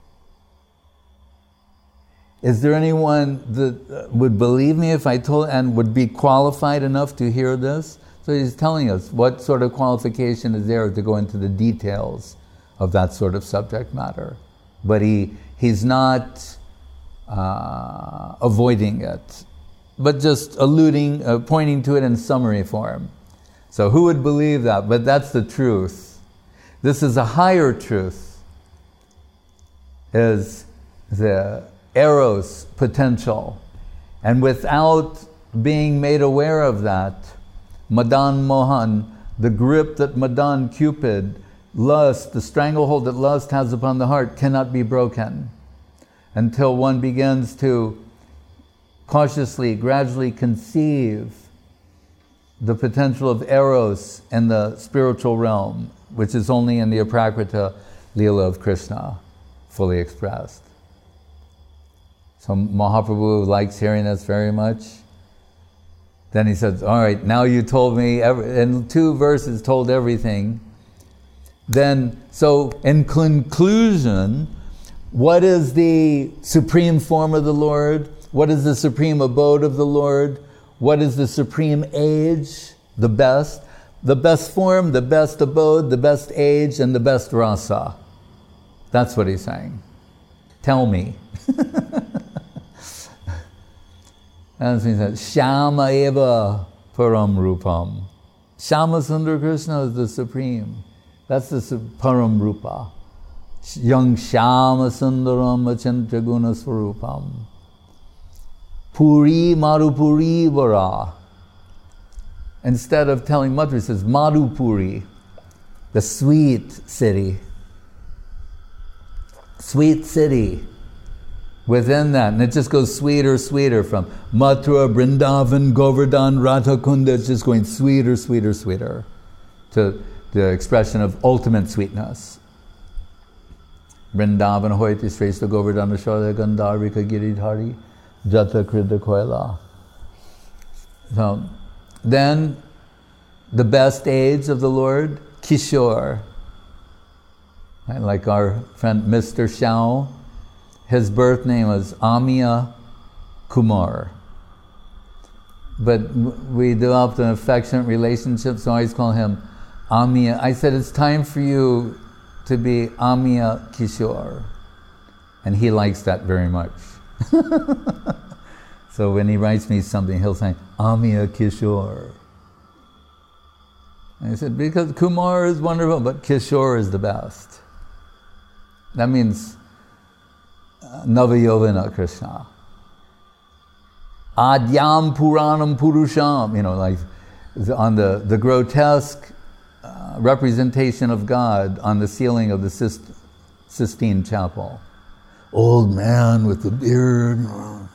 Is there anyone that would believe me if I told, and would be qualified enough to hear this? So he's telling us what sort of qualification is there to go into the details of that sort of subject matter. But he he's not uh, avoiding it, but just alluding, uh, pointing to it in summary form. So who would believe that? But that's the truth. This is a higher truth, is the eros potential. And without being made aware of that, Madan Mohan, the grip that Madan, Cupid, lust, the stranglehold that lust has upon the heart, cannot be broken until one begins to cautiously, gradually conceive the potential of eros in the spiritual realm, which is only in the Aprakrita Leela of Krishna, fully expressed. So Mahaprabhu likes hearing this very much. Then he says, all right, now you told me, every, in two verses told everything. Then, so in conclusion, what is the supreme form of the Lord? What is the supreme abode of the Lord? What is the supreme age? The best. The best form, the best abode, the best age, and the best rasa. That's what he's saying. Tell me. And so he said, Shama eva param rupam. Shama Sundar Krishna is the supreme. That's the su- param rupa. Young Shama Sundaram Achantya Guna Swarupam. Puri Marupuri Vara. Instead of telling Madhuri, he says Madhupuri, the sweet city. Sweet city. Within that, and it just goes sweeter, sweeter from Mathura, Vrindavan, Govardhan, Radhakunda. It's just going sweeter, sweeter, sweeter to the expression of ultimate sweetness. Vrindavan hoiti shrestha Govardhana Sharda Gandharvika Giridhari Jata Krida Koila. So, then, the best age of the Lord, Kishore. Right, like our friend Mister Shao, his birth name was Amiya Kumar. But we developed an affectionate relationship, so I always call him Amiya. I said, it's time for you to be Amiya Kishore. And he likes that very much. So when he writes me something, he'll say, Amiya Kishore. And I said, because Kumar is wonderful, but Kishore is the best. That means uh, Navayovana Krishna. Adyam Puranam Purusham, you know, like on the, the grotesque uh, representation of God on the ceiling of the Sist- Sistine Chapel. Old man with the beard.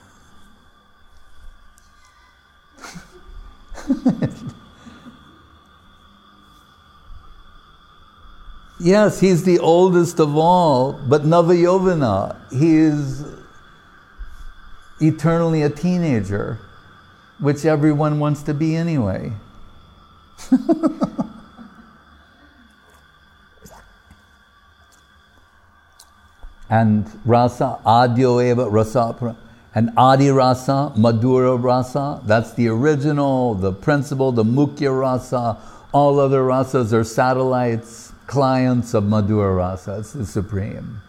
Yes, he's the oldest of all, but Navayovana, he is eternally a teenager, which everyone wants to be anyway. And rasa, adyo eva rasa, and adi rasa, madhura rasa, that's the original, the principal, the mukhya rasa. All other rasas are satellites, clients of madhura rasa. It's the supreme.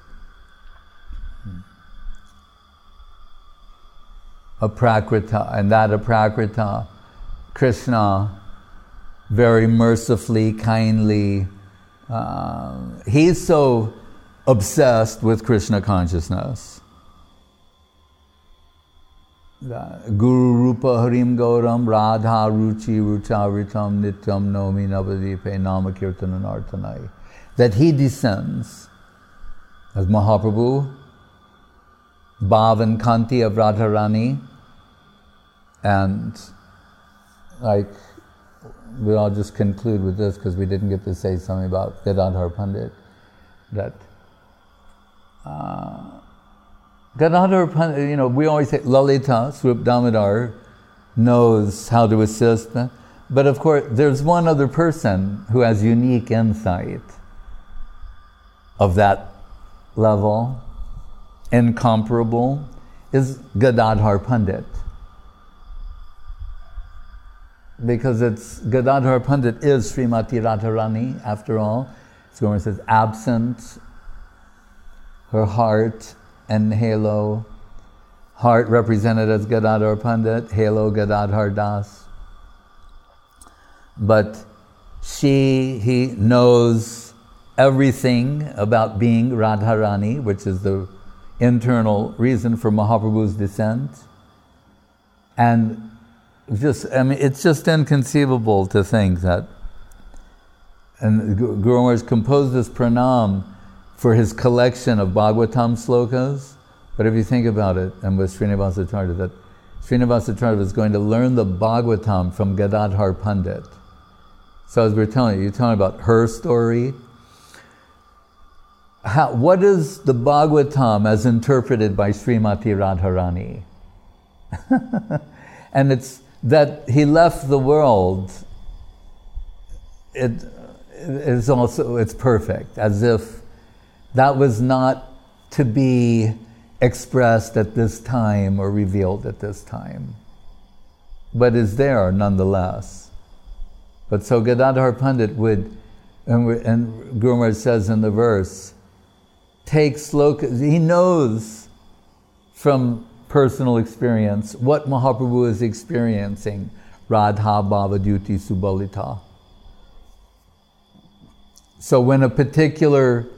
Aprakrita, and that aprakrita, Krishna, very mercifully, kindly, uh, he's so obsessed with Krishna consciousness. Guru Rupa Harim Gauram Radha Ruchi Rucharitam Nityam Nomi Navadipe Namakirtan Artanai. That he descends as Mahaprabhu, Bhavan Kanti of Radharani, and like, we'll just conclude with this because we didn't get to say something about Gadadhar Pandit, that uh, Gadadhar Pandit, you know, we always say Lalita, Swarup Damodar, knows how to assist, but of course there's one other person who has unique insight of that level, incomparable, is Gadadhar Pandit. Because it's Gadadhar Pandit is Srimati Radharani, after all. So Gurmar says, absent, her heart and halo. Heart represented as Gadadhar Pandit, halo Gadadhar Das. But she, he knows everything about being Radharani, which is the internal reason for Mahaprabhu's descent. And just, I mean, it's just inconceivable to think that, and Guru Maharaj composed this pranam for his collection of Bhagavatam slokas. But if you think about it, and with Srinivasacharya, that Srinivasacharya was going to learn the Bhagavatam from Gadadhar Pandit. So as we're telling you, you're telling about her story. How, what is the Bhagavatam as interpreted by Srimati Radharani? And it's that he left the world, it is also, it's perfect, as if that was not to be expressed at this time or revealed at this time, but is there nonetheless. But so Gadadhar Pandit would, and, and Guru Maharaj says in the verse, take slokas, he knows from personal experience what Mahaprabhu is experiencing, Radha Bhavadyuti Subalita. So when a particular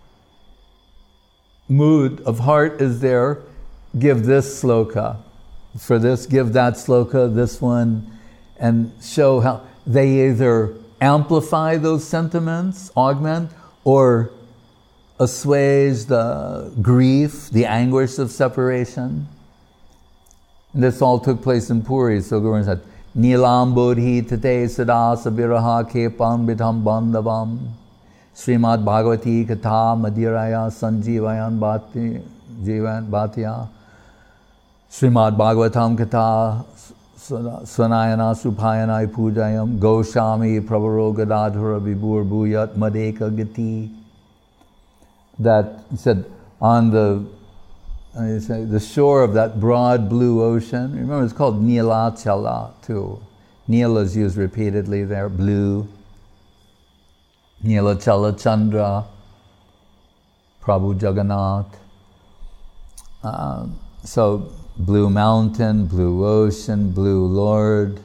mood of heart is there, give this sloka. For this, give that sloka, this one, and show how they either amplify those sentiments, augment, or assuage the grief, the anguish of separation. And this all took place in Puri. So Guru said, Nilam bodhi tate sada sabiraha kepam bitham bandhavam Srimad Bhagavati Katha Madiraya Sanjivayan Bhati Jivan Bhatya Srimad Bhagavatam Katha Svanayana Supayana Pujayam Goshami Pravaro Gadadhara Vibhur Bhuyat Madeka Gati. That he said on the uh, say, the shore of that broad blue ocean. Remember, it's called Nilachala too. Nila is used repeatedly there. Blue. Nilachala Chandra, Prabhu Jagannath. Uh, so, blue mountain, blue ocean, blue Lord.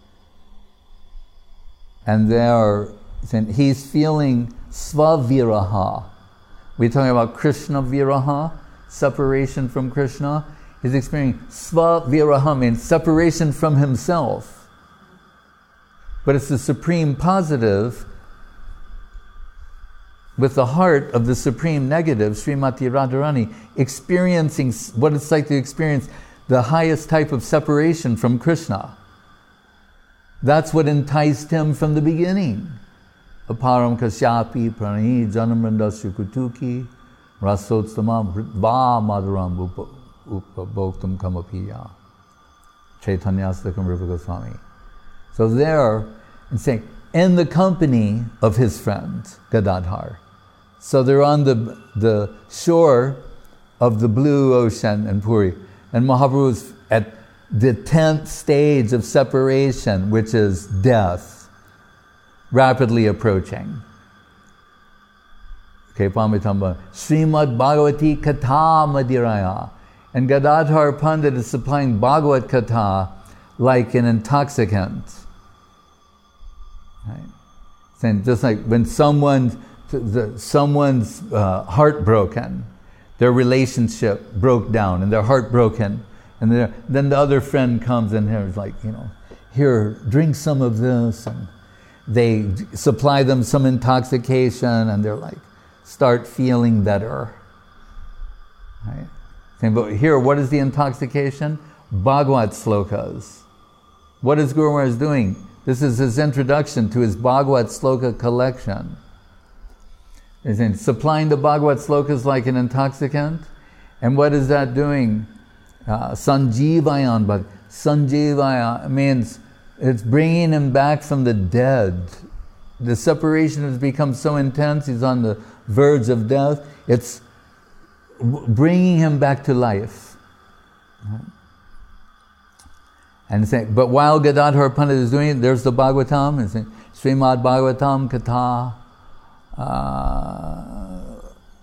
And there, he's feeling svaviraha. We're talking about Krishna viraha, separation from Krishna. He's experiencing svaviraha, means separation from himself. But it's the supreme positive with the heart of the supreme negative, Srimati Radharani, experiencing what it's like to experience the highest type of separation from Krishna. That's what enticed him from the beginning. Aparam kasyapi prani janamrandasya kutuki rasotsama va madhuram upabhoktam kamapiya chaitanyastakam Rupa Goswami. So there, and saying, in the company of his friend, Gadadhar. So they're on the, the shore of the blue ocean in Puri. And Mahaprabhu is at the tenth stage of separation, which is death, rapidly approaching. Okay, Pamitamba. Srimad Bhagavati Katha Madiraya. And Gadadhar Pandit is supplying Bhagavat Katha like an intoxicant. Right? Saying just like when someone, the, someone's uh, heartbroken, their relationship broke down and they're heartbroken, and then the other friend comes in here and is like, you know, here, drink some of this, and they supply them some intoxication, and they're like, start feeling better. Right? Saying, but here, what is the intoxication? Bhagavat slokas. What is Guru Maharaj doing? This is his introduction to his Bhagavat sloka collection. He's saying, supplying the Bhagavat slokas like an intoxicant. And what is that doing? Uh, Sanjivayan, but Sanjivaya means it's bringing him back from the dead. The separation has become so intense, he's on the verge of death. It's bringing him back to life. And saying, but while Gadadhar Pandit is doing it, there's the Bhagavatam, and saying, Srimad Bhagavatam Katha uh,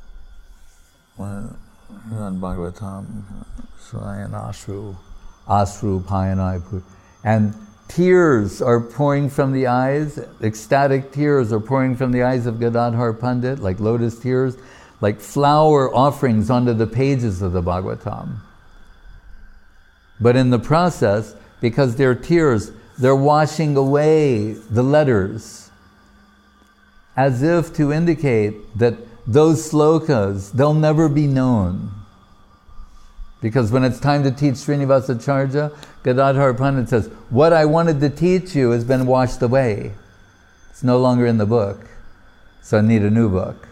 Bhagavatam, Swayan Ashru, Asru Payanai Puri. And tears are pouring from the eyes, ecstatic tears are pouring from the eyes of Gadadhar Pandit, like lotus tears, like flower offerings onto the pages of the Bhagavatam. But in the process, because they're tears, they're washing away the letters, as if to indicate that those slokas, they'll never be known. Because when it's time to teach Srinivasacharya, Gadadhar Pandit says, what I wanted to teach you has been washed away. It's no longer in the book, so I need a new book.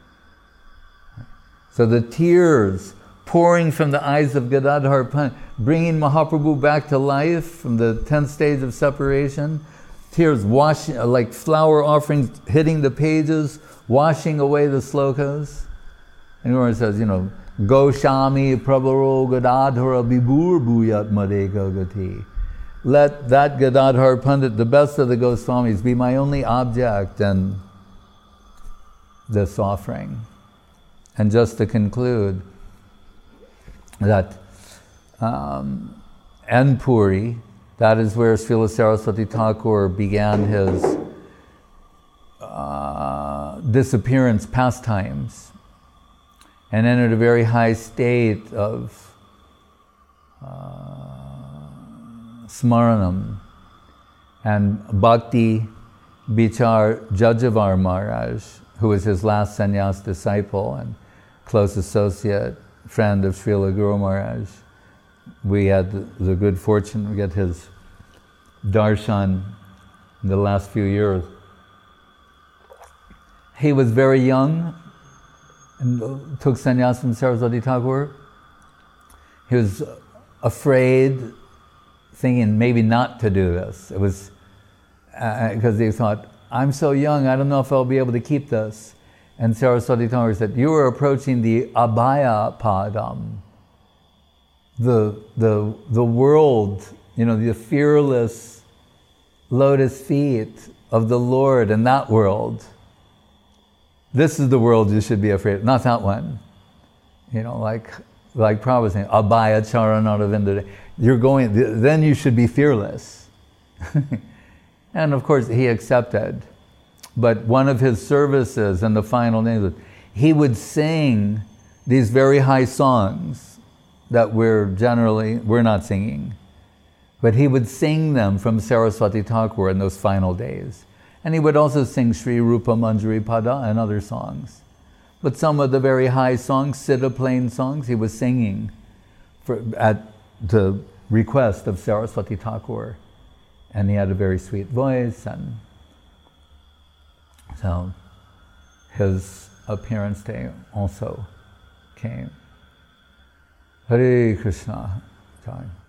So the tears pouring from the eyes of Gadadhar Pandit, bringing Mahaprabhu back to life from the tenth stage of separation, tears washing, like flower offerings hitting the pages, washing away the slokas. And where it says, you know, Goshami Prabharo Gadadhara Vibhur Bhuyat Madeka Gati. Let that Gadadhar Pandit, the best of the Goswamis, be my only object in this offering. And just to conclude, that um, in Puri, that is where Srila Saraswati Thakur began his uh, disappearance pastimes and entered a very high state of uh, smaranam. And Bhakti Bichar Jajavar Maharaj, who was his last sannyas disciple and close associate, friend of Srila Guru Maharaj, we had the, the good fortune to get his darshan in the last few years. He was very young and took sannyas from Saraswati Thakur. He was afraid, thinking maybe not to do this. It was because uh, he thought, I'm so young, I don't know if I'll be able to keep this. And Saraswati Thakur said, you are approaching the Abhaya Padam, the, the, the world, you know, the fearless lotus feet of the Lord in that world. This is the world you should be afraid of, not that one. You know, like, like Prabhupada was saying, Abhaya Charanaravinda. You're going, then you should be fearless. And of course he accepted. But one of his services in the final days, he would sing these very high songs that we're generally, we're not singing. But he would sing them from Saraswati Thakur in those final days. And he would also sing Sri Rupa Manjari Pada and other songs. But some of the very high songs, Siddha Plain songs, he was singing for, at the request of Saraswati Thakur. And he had a very sweet voice, and so his appearance day also came. Hare Krishna. Time.